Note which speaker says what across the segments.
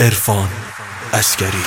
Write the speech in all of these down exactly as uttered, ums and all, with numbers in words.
Speaker 1: عرفان عسگری.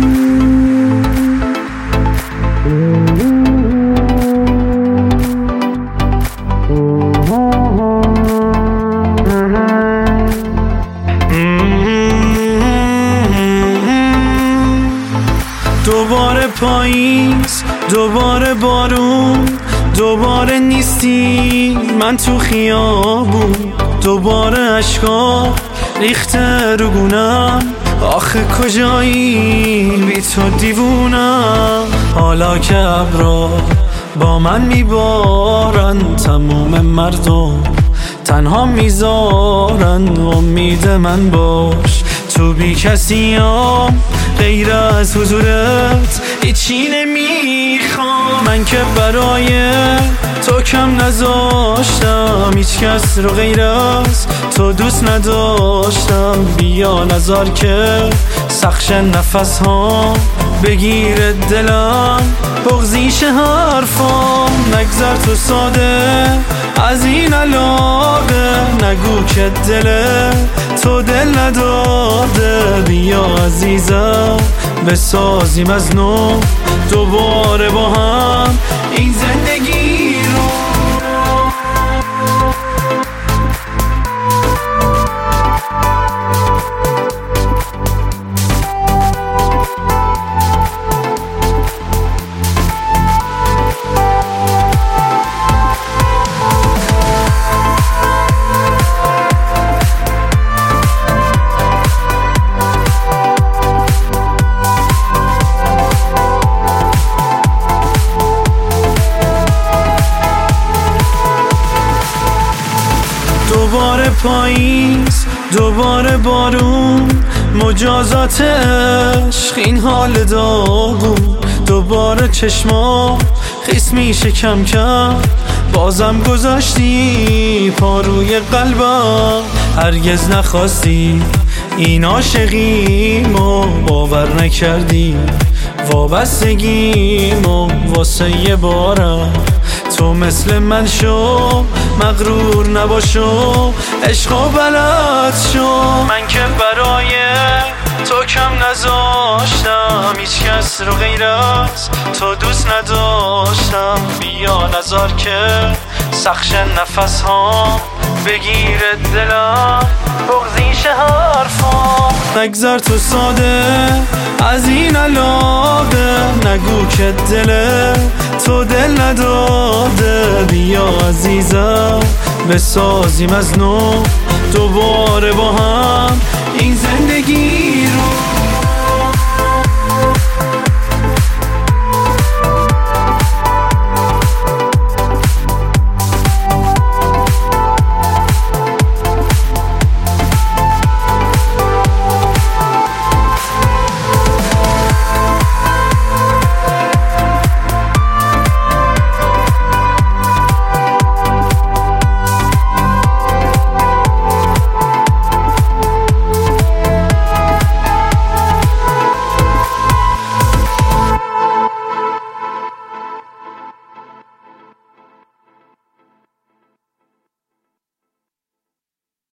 Speaker 2: دوباره پاییز، دوباره بارون، دوباره نیستی من تو خیابون، دوباره اشکا ریخته رو گونم، آخه کجایی بی تو دیوونم. حالا که ابرا با من میبارن، تموم مردم تنها میذارن، امید من باش تو بی کسیم، غیر از حضورت هیچی نمیخوام. من که برای تو کم نذاشتم، هیچ کس رو غیر از تو دوست نداشتم. بیا نذار که سخش نفس ها بگیر دلم، بغضیش حرفام نگذر تو ساده از این علاقه، نگو که دل تو دل نداده. بیا عزیزم بسازیم از نو دوباره با هم این زندگی رو. دوباره پاییز، دوباره بارون، مجازات عشق این حال داغون، دوباره چشما خیس میشه کم کم، بازم گذاشتی پا روی قلبم. هرگز نخواستی این عاشقیمو، باور نکردی وابستگیمو، واسه یه بارم تو مثل من شو، مغرور نباشو، عشقو بلد شو. من که برای تو کم نذاشتم، هیچ کس رو غیر از تو دوست نداشتم. بیا نذار که سخش نفس ها بگیر دلم، بغضیش حرفام نگذر تو ساده از این علاقه، نگو که دل تو دل نداده. بیا عزیزم بسازیم از نو دوباره با هم این زندگی